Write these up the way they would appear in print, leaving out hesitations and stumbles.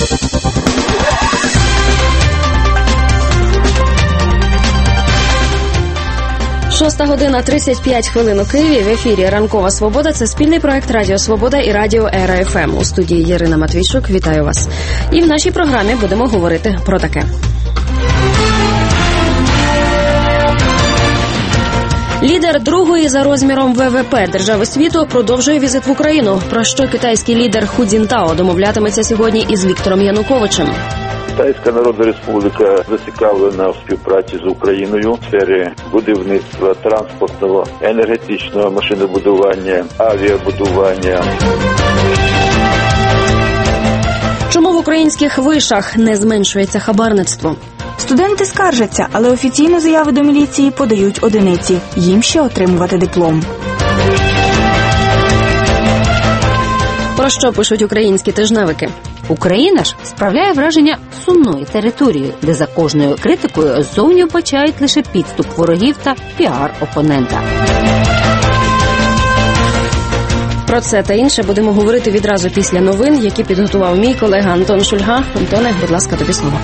Шоста година 35 хвилин у Києві. В ефірі «Ранкова Свобода». Це спільний проект Радіо Свобода і Радіо Ера ФМ. У студії Ірина Матвійчук. Вітаю вас. І в нашій програмі будемо говорити про таке. Лідер другої за розміром ВВП держави світу продовжує візит в Україну. Про що китайський лідер Ху Цзінтао домовлятиметься сьогодні із Віктором Януковичем. Китайська Народна Республіка зацікавлена в співпраці з Україною в сфері будівництва, транспортного, енергетичного, машинобудування, авіабудування. Чому в українських вишах не зменшується хабарництво? Студенти скаржаться, але офіційно заяви до міліції подають одиниці. Їм ще отримувати диплом. Про що пишуть українські тижневики? Україна ж справляє враження сумної території, де за кожною критикою ззовні вбачають лише підступ ворогів та піар опонента. Про це та інше будемо говорити відразу після новин, які підготував мій колега Антон Шульга. Антоне, будь ласка, тобі слово.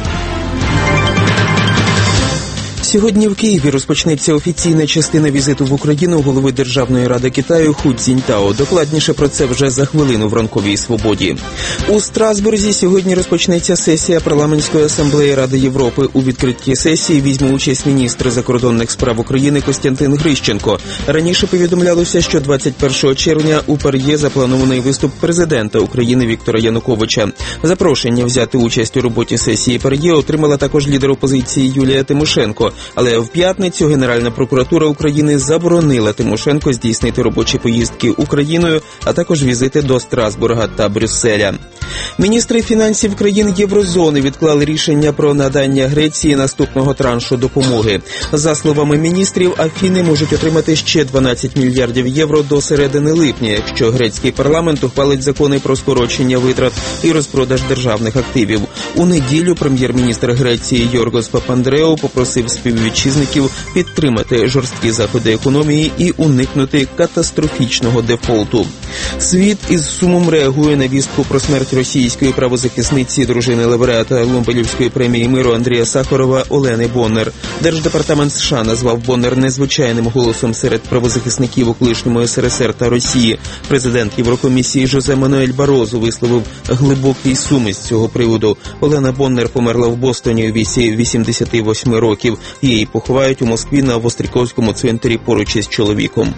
Сьогодні в Києві розпочнеться офіційна частина візиту в Україну голови Державної ради Китаю Ху Цзінтао. Докладніше про це вже за хвилину в «Ранковій Свободі». У Страсбурзі сьогодні розпочнеться сесія Парламентської асамблеї Ради Європи. У відкритті сесії візьме участь міністр закордонних справ України Костянтин Грищенко. Раніше повідомлялося, що 21 червня у ПАРЄ запланований виступ президента України Віктора Януковича. Запрошення взяти участь у роботі сесії ПАРЄ отримала також лідер опозиції Юлія Тимошенко. Але в п'ятницю Генеральна прокуратура України заборонила Тимошенко здійснити робочі поїздки Україною, а також візити до Страсбурга та Брюсселя. Міністри фінансів країн Єврозони відклали рішення про надання Греції наступного траншу допомоги. За словами міністрів, Афіни можуть отримати ще 12 мільярдів євро до середини липня, якщо грецький парламент ухвалить закони про скорочення витрат і розпродаж державних активів. У неділю прем'єр-міністр Греції Йоргос Папандреou попросив співвітчизників підтримати жорсткі заходи економії і уникнути катастрофічного дефолту. Світ із сумом реагує на вістку про смерть російської правозахисниці, дружини лауреата Нобелівської премії миру Андрія Сахарова Олени Боннер. Держдепартамент США назвав Боннер незвичайним голосом серед правозахисників у колишньому СРСР та Росії. Президент Єврокомісії Жозе Мануель Барозо висловив глибокий сум із цього приводу. Олена Боннер померла в Бостоні у віці 88 років. Її поховають у Москві на Востріковському цвинтарі поруч із чоловіком.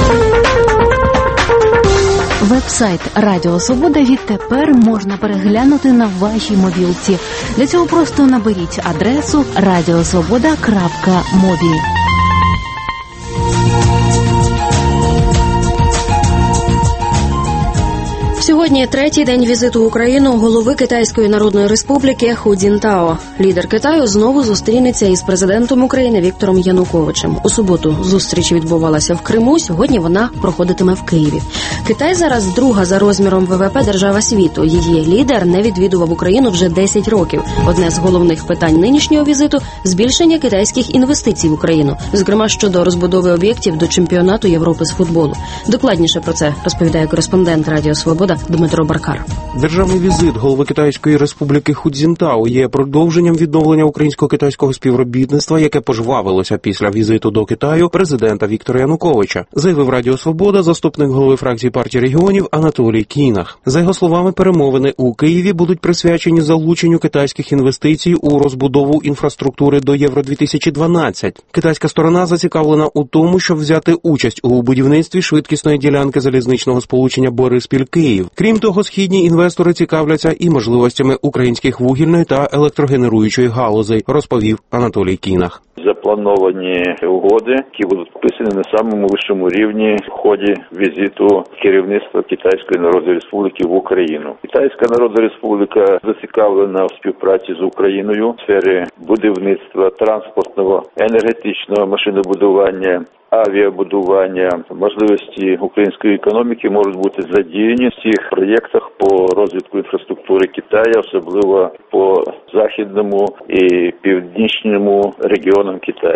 Веб-сайт Радіо Свобода відтепер можна переглянути на вашій мобілці. Для цього просто наберіть адресу radiosvoboda.mobi. Сьогодні третій день візиту в Україну голови Китайської Народної Республіки Ху Цзінтао. Лідер Китаю знову зустрінеться із президентом України Віктором Януковичем. У суботу зустріч відбувалася в Криму, сьогодні вона проходитиме в Києві. Китай зараз друга за розміром ВВП держава світу. Її лідер не відвідував Україну вже 10 років. Одне з головних питань нинішнього візиту – збільшення китайських інвестицій в Україну, зокрема щодо розбудови об'єктів до чемпіонату Європи з футболу. Докладніше про це розповідає кореспондент Радіо Свобода Дмитро Баркар. Державний візит голови Китайської Республіки Ху Цзінтао є продовженням відновлення українсько-китайського співробітництва, яке пожвавилося після візиту до Китаю президента Віктора Януковича, заявив Радіо Свобода заступник голови фракції партії регіонів Анатолій Кінах. За його словами, перемовини у Києві будуть присвячені залученню китайських інвестицій у розбудову інфраструктури до Євро-2012. Китайська сторона зацікавлена у тому, щоб взяти участь у будівництві швидкісної ділянки залізничного сполучення Бориспіль-Київ. Крім того, східні інвестори цікавляться і можливостями українських вугільної та електрогенеруючої галузей, розповів Анатолій Кінах. Заплановані угоди, які будуть підписані на самому вищому рівні в ході візиту керівництва Китайської Народної Республіки в Україну. Китайська Народна Республіка зацікавлена в співпраці з Україною в сфері будівництва, транспортного, енергетичного, машинобудування, авіабудування. Можливості української економіки можуть бути задіяні в цих проєктах по розвитку інфраструктури Китаю, особливо по західному і північному регіонам Китаю.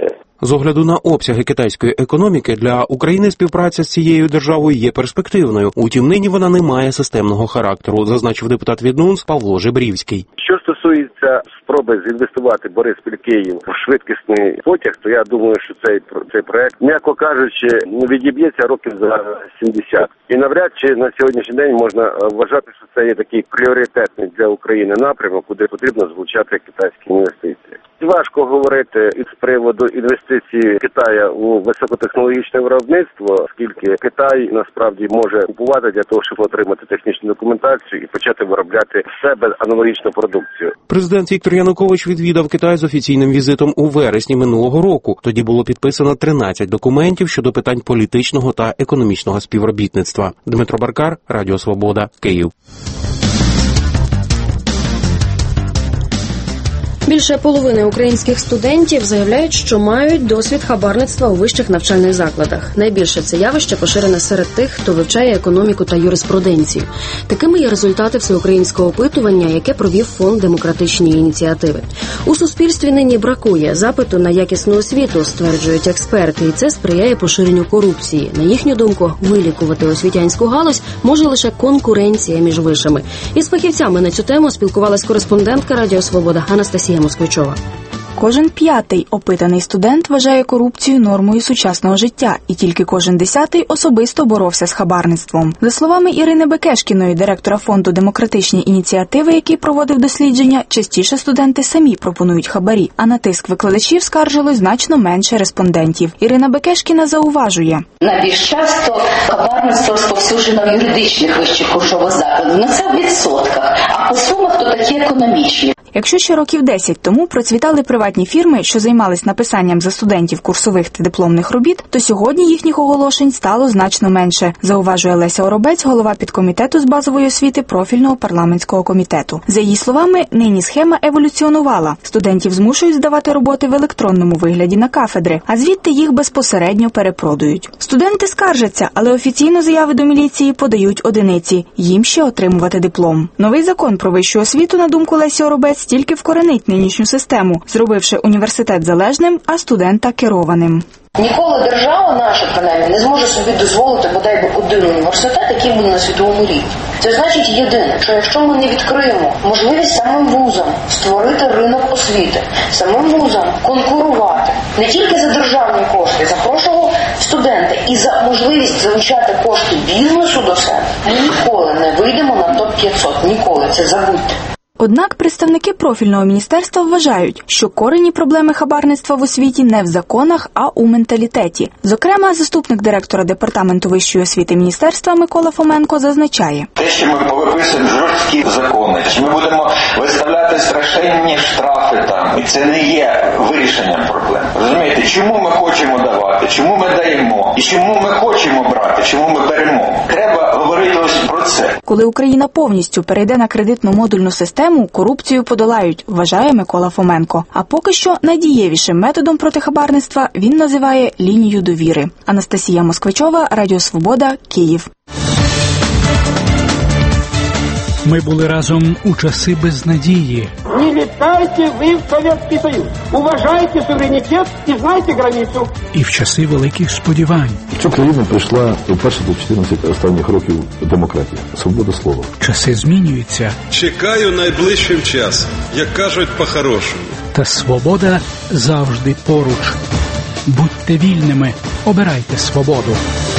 З огляду на обсяги китайської економіки, для України співпраця з цією державою є перспективною. Утім, нині вона не має системного характеру, зазначив депутат від НУНС Павло Жебрівський. Що стосується спроби зінвестувати Бориспіль-Київ в швидкісний потяг, то я думаю, що цей проект, м'яко кажучи, відіб'ється років за 70. І навряд чи на сьогоднішній день можна вважати, що це є такий пріоритетний для України напрямок, куди потрібно залучати китайські інвестиції. Важко говорити з приводу інвестицій Китаю у високотехнологічне виробництво, оскільки Китай насправді може купувати для того, щоб отримати технічну документацію і почати виробляти в себе аналогічну продукцію. Президент Віктор Янукович відвідав Китай з офіційним візитом у вересні минулого року. Тоді було підписано 13 документів щодо питань політичного та економічного співробітництва. Дмитро Баркар, Радіо Свобода, Київ. Більше половини українських студентів заявляють, що мають досвід хабарництва у вищих навчальних закладах. Найбільше це явище поширене серед тих, хто вивчає економіку та юриспруденцію. Такими є результати всеукраїнського опитування, яке провів Фонд демократичні ініціативи. У суспільстві нині бракує запиту на якісну освіту, стверджують експерти, і це сприяє поширенню корупції. На їхню думку, вилікувати освітянську галузь може лише конкуренція між вишами. Із фахівцями на цю тему спілкувалась кореспондентка Радіо Свобода Анастасія Москвичова. Кожен п'ятий опитаний студент вважає корупцію нормою сучасного життя, і тільки кожен 10-й особисто боровся з хабарництвом. За словами Ірини Бекешкіної, директора Фонду демократичні ініціативи, який проводив дослідження, частіше студенти самі пропонують хабарі, а на тиск викладачів скаржилось значно менше респондентів. Ірина Бекешкіна зауважує. Найбільш часто хабарництво розповсюджено в юридичних вищих курсових закладах. Це в відсотках, а по сумах то такі економічні. Якщо ще років 10 тому процвітали приватні фірми, що займались написанням за студентів курсових та дипломних робіт, то сьогодні їхніх оголошень стало значно менше, зауважує Леся Оробець, голова підкомітету з базової освіти профільного парламентського комітету. За її словами, нині схема еволюціонувала. Студентів змушують здавати роботи в електронному вигляді на кафедри, а звідти їх безпосередньо перепродують. Студенти скаржаться, але офіційно заяви до міліції подають одиниці. Їм ще отримувати диплом. Новий закон про вищу освіту, на думку Лесі Оробець, тільки вкоренить нинішню систему, зробивши університет залежним, а студента керованим. Ніколи держава наша, принаймні, не зможе собі дозволити бодай би один університет, який буде на світовому рівні. Це значить єдине, що якщо ми не відкриємо можливість самим вузам створити ринок освіти, самим вузам конкурувати не тільки за державні кошти, за грошового студента і за можливість залучати кошти бізнесу до себе, ми ніколи не вийдемо на топ-500. Ніколи, це забудьте. Однак представники профільного міністерства вважають, що корені проблеми хабарництва в освіті не в законах, а у менталітеті. Зокрема, заступник директора департаменту вищої освіти міністерства Микола Фоменко зазначає. Те, що ми повиписуємо жорсткі закони, чи ми будемо виставляти страшенні штрафи там, і це не є вирішенням проблем. Розумієте, чому ми хочемо давати, чому ми даємо, і чому ми хочемо брати, чому ми беремо. Треба говорити ось про це. Коли Україна повністю перейде на кредитну модульну систему, корупцію подолають, вважає Микола Фоменко. А поки що найдієвішим методом проти хабарництва він називає лінію довіри. Анастасія Москвичова, Радіо Свобода, Київ. Ми були разом у часи безнадії. Не літайте ви в Совєтський Союз. Уважайте суверенітет і знайте границю. І в часи великих сподівань. В цю країну прийшла вперше до 14 останніх років демократія. Свобода слова. Часи змінюються. Чекаю найближчим часом, як кажуть по-хорошому. Та свобода завжди поруч. Будьте вільними, обирайте свободу.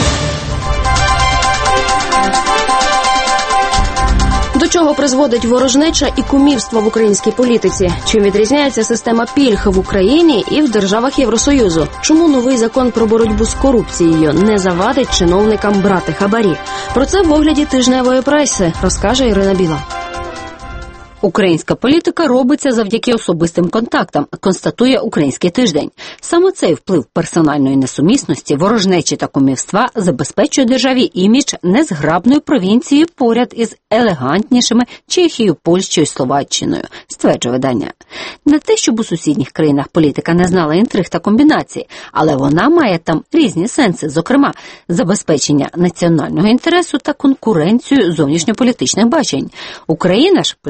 До чого призводить ворожнеча і кумівство в українській політиці? Чим відрізняється система пільг в Україні і в державах Євросоюзу? Чому новий закон про боротьбу з корупцією не завадить чиновникам брати хабарі? Про це в огляді тижневої преси розкаже Ірина Біла. Українська політика робиться завдяки особистим контактам, констатує Український тиждень. Саме цей вплив персональної несумісності, ворожнечі та кумівства забезпечує державі імідж незграбної провінції поряд із елегантнішими Чехією, Польщею, Словаччиною, стверджує видання. Не те, щоб у сусідніх країнах політика не знала інтриг та комбінацій, але вона має там різні сенси, зокрема, забезпечення національного інтересу та конкуренцію зовнішньополітичних бачень. Україна ж, пише далі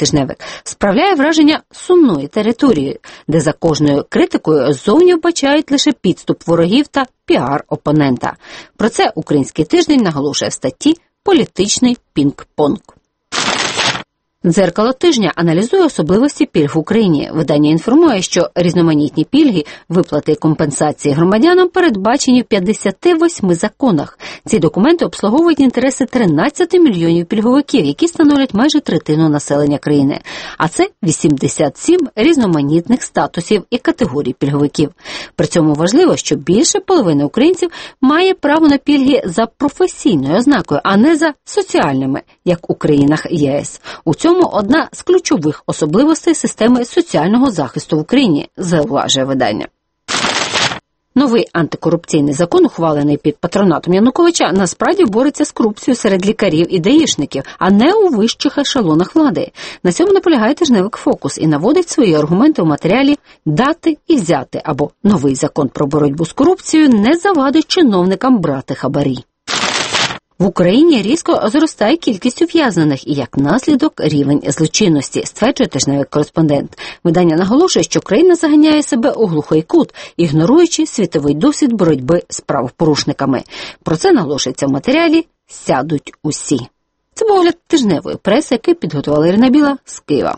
тижневик, справляє враження сумної території, де за кожною критикою ззовні вбачають лише підступ ворогів та піар-опонента. Про це «Український тиждень» наголошує в статті «Політичний пінг-понг». «Дзеркало тижня» аналізує особливості пільг в Україні. Видання інформує, що різноманітні пільги, виплати і компенсації громадянам передбачені в 58 законах. Ці документи обслуговують інтереси 13 мільйонів пільговиків, які становлять майже третину населення країни. А це 87 різноманітних статусів і категорій пільговиків. При цьому важливо, що більше половини українців має право на пільги за професійною ознакою, а не за соціальними, як у країнах ЄС. У цьому одна з ключових особливостей системи соціального захисту в Україні, зауважує видання. Новий антикорупційний закон, ухвалений під патронатом Януковича, насправді бореться з корупцією серед лікарів і даїшників, а не у вищих ешелонах влади. На цьому наполягає тижневик «Фокус» і наводить свої аргументи у матеріалі «Дати і взяти» або «Новий закон про боротьбу з корупцією не завадить чиновникам брати хабарі». В Україні різко зростає кількість ув'язнених і, як наслідок, рівень злочинності, стверджує тижневик «Кореспондент». Видання наголошує, що країна заганяє себе у глухий кут, ігноруючи світовий досвід боротьби з правопорушниками. Про це наголошується в матеріалі «Сядуть усі». Це був огляд тижневої преси, який підготувала Ірина Біла з Києва.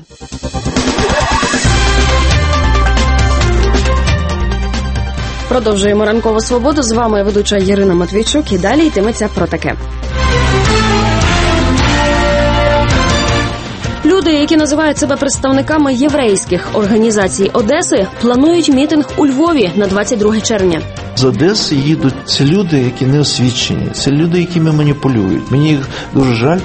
Продовжуємо ранкову свободу. З вами ведуча Ірина Матвійчук. І далі йтиметься про таке. Люди, які називають себе представниками єврейських організацій Одеси, планують мітинг у Львові на 22 червня. З Одеси їдуть ці люди, які не освічені. Це люди, якими маніпулюють. Мені їх дуже жаль.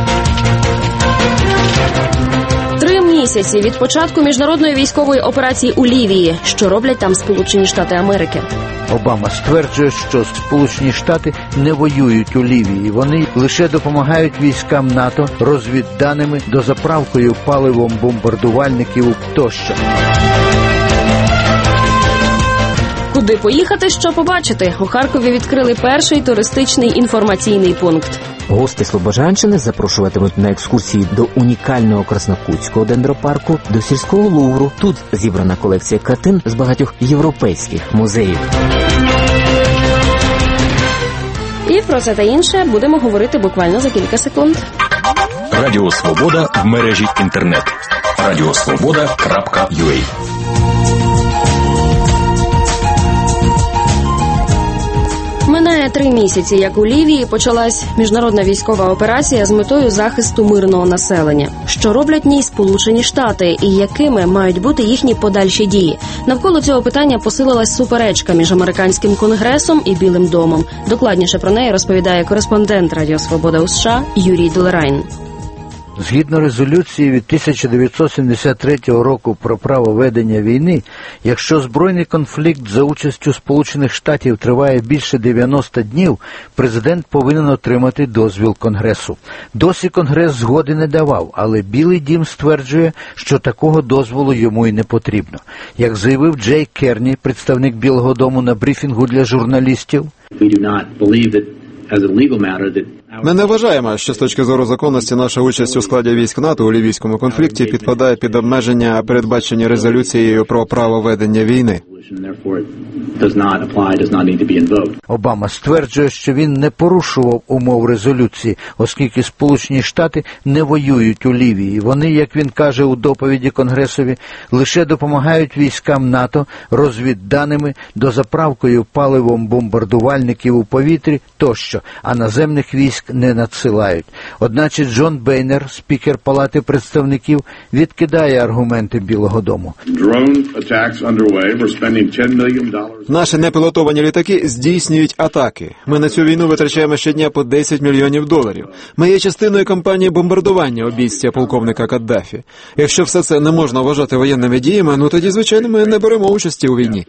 3 місяці від початку міжнародної військової операції у Лівії. Що роблять там Сполучені Штати Америки? Обама стверджує, що Сполучені Штати не воюють у Лівії. Вони лише допомагають військам НАТО розвідданими, дозаправкою паливом бомбардувальників тощо. Куди поїхати, що побачити? У Харкові відкрили перший туристичний інформаційний пункт. Гости Слобожанщини запрошуватимуть на екскурсії до унікального Краснокутського дендропарку, до сільського Лувру. Тут зібрана колекція картин з багатьох європейських музеїв. І про це та інше будемо говорити буквально за кілька секунд. Радіо Свобода в мережі інтернет. radiosvoboda.ua. Минає 3 місяці, як у Лівії почалась міжнародна військова операція з метою захисту мирного населення. Що роблять в ній Сполучені Штати і якими мають бути їхні подальші дії? Навколо цього питання посилилась суперечка між американським конгресом і Білим домом. Докладніше про неї розповідає кореспондент Радіо Свобода у США Юрій Долерайн. Згідно резолюції від 1973 року про право ведення війни, якщо збройний конфлікт за участю Сполучених Штатів триває більше 90 днів, президент повинен отримати дозвіл Конгресу. Досі Конгрес згоди не давав, але Білий дім стверджує, що такого дозволу йому й не потрібно. Як заявив Джей Керні, представник Білого дому на брифінгу для журналістів, ми не вважаємо, що з точки зору законності наша участь у складі військ НАТО у лівійському конфлікті підпадає під обмеження, передбачені резолюцією про право ведення війни. Обама стверджує, що він не порушував умов резолюції, оскільки Сполучені Штати не воюють у Лівії. Вони, як він каже у доповіді Конгресові, лише допомагають військам НАТО розвідданими, дозаправкою паливом бомбардувальників у повітрі тощо, а наземних військ не надсилають. Одначе Джон Бейнер, спікер Палати представників, відкидає аргументи Білого дому. Наші непілотовані літаки здійснюють атаки. Ми на цю війну витрачаємо щодня по $10 мільйонів. Ми є частиною кампанії бомбардування обійстя полковника Каддафі. Якщо все це не можна вважати воєнними діями, тоді, звичайно, ми не беремо участі у війні.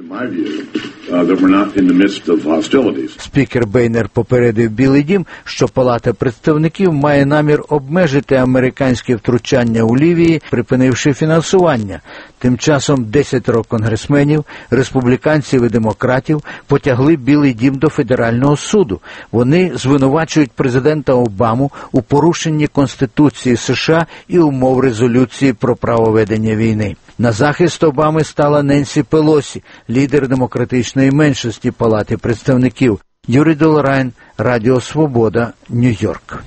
Спікер Бейнер попередив Білий дім, що Палата представників має намір обмежити американське втручання у Лівії, припинивши фінансування. Тим часом 10 конгресменів, республіканців і демократів потягли Білий дім до Федерального суду. Вони звинувачують президента Обаму у порушенні Конституції США і умов резолюції про право ведення війни. На захист Обами стала Ненсі Пелосі, лідер демократичної меншості Палати представників. Юрій Долорайн, Радіо Свобода, Нью-Йорк.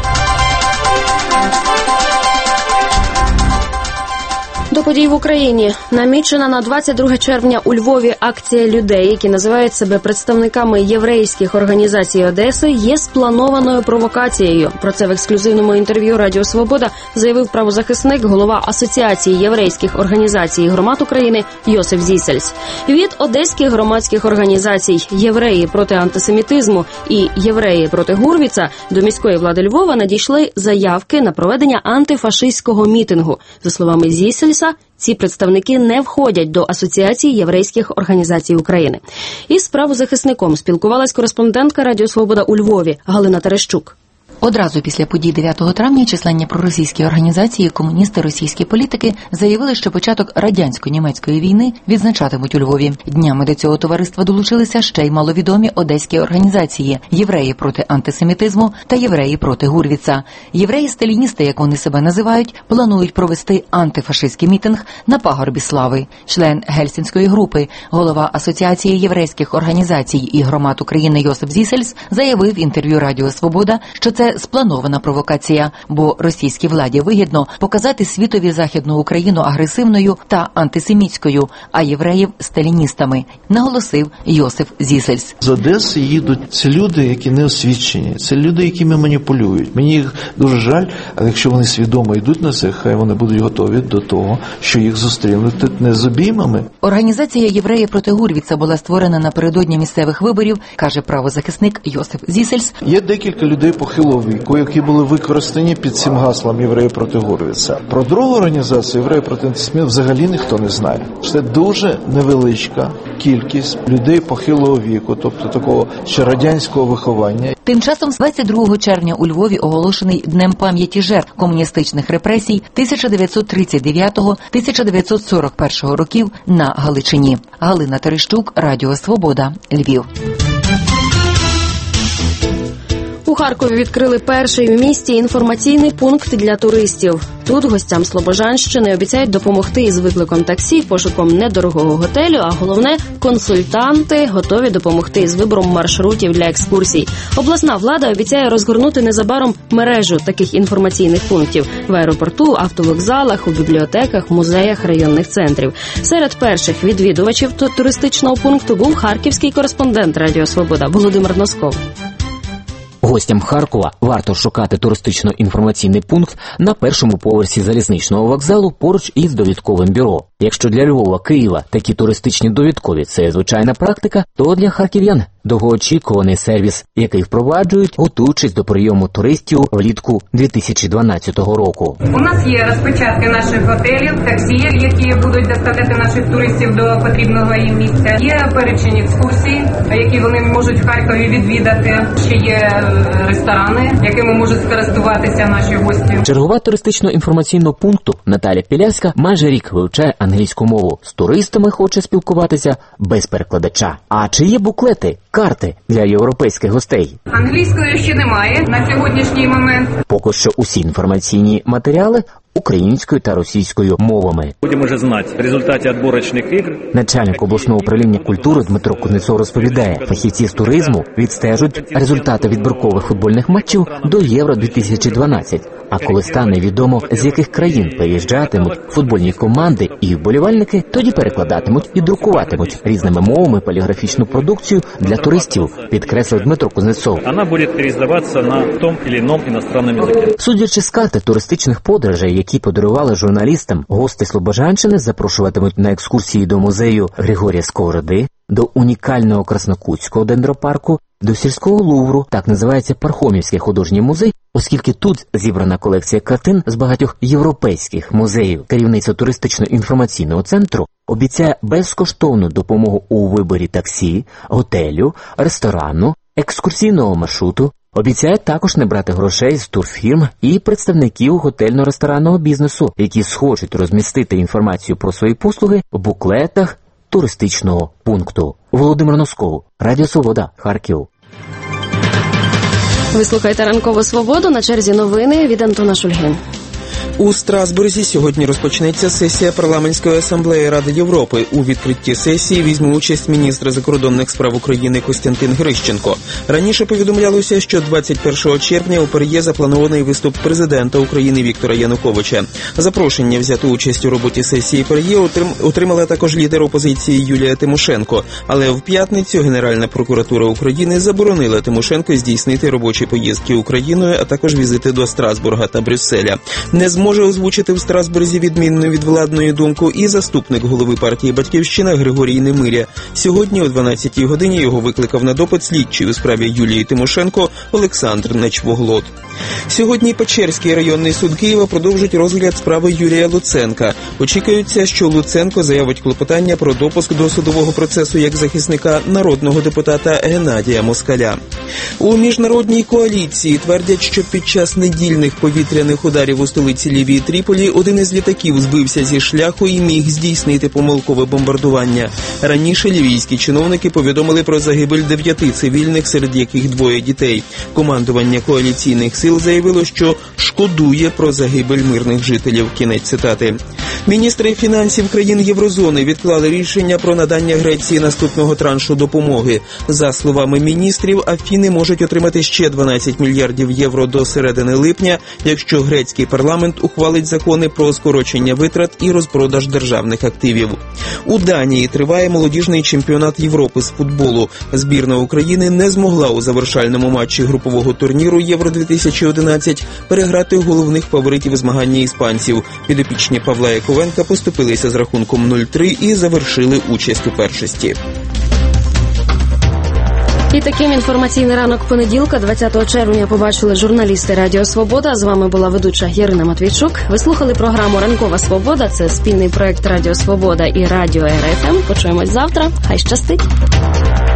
До подій в Україні. Намічена на 22 червня у Львові акція людей, які називають себе представниками єврейських організацій Одеси, є спланованою провокацією. Про це в ексклюзивному інтерв'ю Радіо Свобода заявив правозахисник, голова Асоціації єврейських організацій і громад України Йосиф Зісельс. Від одеських громадських організацій «Євреї проти антисемітизму» і «Євреї проти Гурвіца» до міської влади Львова надійшли заявки на проведення антифашистського мітингу. За словами Зісельса, ці представники не входять до Асоціації єврейських організацій України. Із правозахисником спілкувалась кореспондентка Радіо Свобода у Львові Галина Терещук. Одразу після подій 9 травня численні проросійські організації, комуністи, російські політики заявили, що початок радянсько-німецької війни відзначатимуть у Львові. Днями до цього товариства долучилися ще й маловідомі одеські організації «Євреї проти антисемітизму» та «Євреї проти Гурвіца». Євреї-сталіністи, як вони себе називають, планують провести антифашистський мітинг на пагорбі Слави. Член Гельсінської групи, голова Асоціації єврейських організацій і громад України Йосиф Зісельс заявив в інтерв'ю Радіо Свобода, що це спланована провокація, бо російській владі вигідно показати світові Західну Україну агресивною та антисемітською, а євреїв – сталіністами, наголосив Йосиф Зісельс. З Одеси їдуть ці люди, які не освічені, це люди, якими маніпулюють. Мені їх дуже жаль, але якщо вони свідомо йдуть на це, хай вони будуть готові до того, що їх зустрінуть не з обіймами. Організація «Євреї проти Гурвіца» була створена напередодні місцевих виборів, каже правозахисник Йосиф Зісельс. Є декілька людей похилого віку, які були використані під цим гаслом «Євреї проти Гурвіца». Про другу організацію «Євреї проти антисемітизму» взагалі ніхто не знає. Це дуже невеличка кількість людей похилого віку, тобто такого ще радянського виховання. Тим часом 22 червня у Львові оголошений Днем пам'яті жертв комуністичних репресій 1939-1941 років на Галичині. Галина Терещук, Радіо Свобода, Львів. У Харкові відкрили перший в місті інформаційний пункт для туристів. Тут гостям Слобожанщини обіцяють допомогти із викликом таксі, пошуком недорогого готелю, а головне – консультанти готові допомогти із вибором маршрутів для екскурсій. Обласна влада обіцяє розгорнути незабаром мережу таких інформаційних пунктів в аеропорту, автовокзалах, у бібліотеках, музеях, районних центрів. Серед перших відвідувачів туристичного пункту був харківський кореспондент Радіо Свобода Володимир Носков. Гостям Харкова варто шукати туристично-інформаційний пункт на першому поверсі залізничного вокзалу поруч із довідковим бюро. Якщо для Львова, Києва такі туристичні довідкові – це звичайна практика, то для харків'ян – довгоочікуваний сервіс, який впроваджують, готуючись до прийому туристів влітку 2012 року. У нас є розпечатки наших готелів, таксі, які будуть доставляти наших туристів до потрібного їм місця. Є перечень екскурсій, які вони можуть в Харкові відвідати. Ще є ресторани, якими можуть скористуватися наші гості. Чергова туристично-інформаційного пункту Наталя Піляська майже рік вивчає англійську мову. З туристами хоче спілкуватися без перекладача. А чи є буклети, карти для європейських гостей? Англійської ще немає на сьогоднішній момент. Поки що усі інформаційні матеріали українською та російською мовами. Будемо вже знати в результаті відборочних ігор. Начальник обласного управління культури Дмитро Кузнецов розповідає, фахівці з туризму відстежують результати відбіркових футбольних матчів до Євро-2012. А коли стане відомо, з яких країн приїжджатимуть футбольні команди і вболівальники, тоді перекладатимуть і друкуватимуть різними мовами поліграфічну продукцію для туристів, підкреслив Дмитро Кузнецов. Вона буде переиздаватися на тому чи іншому іностранному язикі. Судячи з карти туристичних подорожей, які подарували журналістам, гості Слобожанщини запрошуватимуть на екскурсії до музею Григорія Сковороди, до унікального Краснокутського дендропарку, до сільського Лувру, так називається Пархомівський художній музей, оскільки тут зібрана колекція картин з багатьох європейських музеїв. Керівниця туристично-інформаційного центру обіцяє безкоштовну допомогу у виборі таксі, готелю, ресторану, екскурсійного маршруту, Обіцяють також не брати грошей з турфірм і представників готельно-ресторанного бізнесу, які схочуть розмістити інформацію про свої послуги в буклетах туристичного пункту. Володимир Носков, Радіо Свобода, Харків. Ви слухаєте «Ранкову свободу», на черзі новини від Антона Шульги. У Страсбурзі сьогодні розпочнеться сесія Парламентської асамблеї Ради Європи. У відкритті сесії візьме участь міністр закордонних справ України Костянтин Грищенко. Раніше повідомлялося, що 21 червня у ПАРЄ запланований виступ президента України Віктора Януковича. Запрошення взяти участь у роботі сесії ПАРЄ отримала також лідер опозиції Юлія Тимошенко. Але в п'ятницю Генеральна прокуратура України заборонила Тимошенко здійснити робочі поїздки Україною, а також візити до Страсбурга та Брюсселя. Не зможе озвучити в Страсбурзі відмінну від владної думку і заступник голови партії «Батьківщина» Григорій Немиря. Сьогодні о 12-й годині його викликав на допит слідчий у справі Юлії Тимошенко Олександр Нечвоглот. Сьогодні Печерський районний суд Києва продовжить розгляд справи Юрія Луценка. Очікується, що Луценко заявить клопотання про допуск до судового процесу як захисника народного депутата Геннадія Москаля. У міжнародній коаліції твердять, що під час недільних повітряних ударів у столиці Лівії Тріполі один із літаків збився зі шляху і міг здійснити помилкове бомбардування. Раніше лівійські чиновники повідомили про загибель 9 цивільних, серед яких 2 дітей. Командування коаліційних сил заявило, що шкодує про загибель мирних жителів. Кінець цитати. Міністри фінансів країн Єврозони відклали рішення про надання Греції наступного траншу допомоги. За словами міністрів, Афіни можуть отримати ще 12 мільярдів євро до середини липня, якщо грецький парламент ухвалить закони про скорочення витрат і розпродаж державних активів. У Данії триває молодіжний чемпіонат Європи з футболу. Збірна України не змогла у завершальному матчі групового турніру Євро-2011 переграти головних фаворитів змагання іспанців. Підопічні Павла Яковенка поступилися з рахунком 0-3 і завершили участь у першості. І таким інформаційний ранок понеділка, 20 червня, побачили журналісти Радіо Свобода. З вами була ведуча Ярина Матвійчук. Ви слухали програму «Ранкова свобода». Це спільний проект Радіо Свобода і Радіо РФМ. Почуємось завтра. Хай щастить!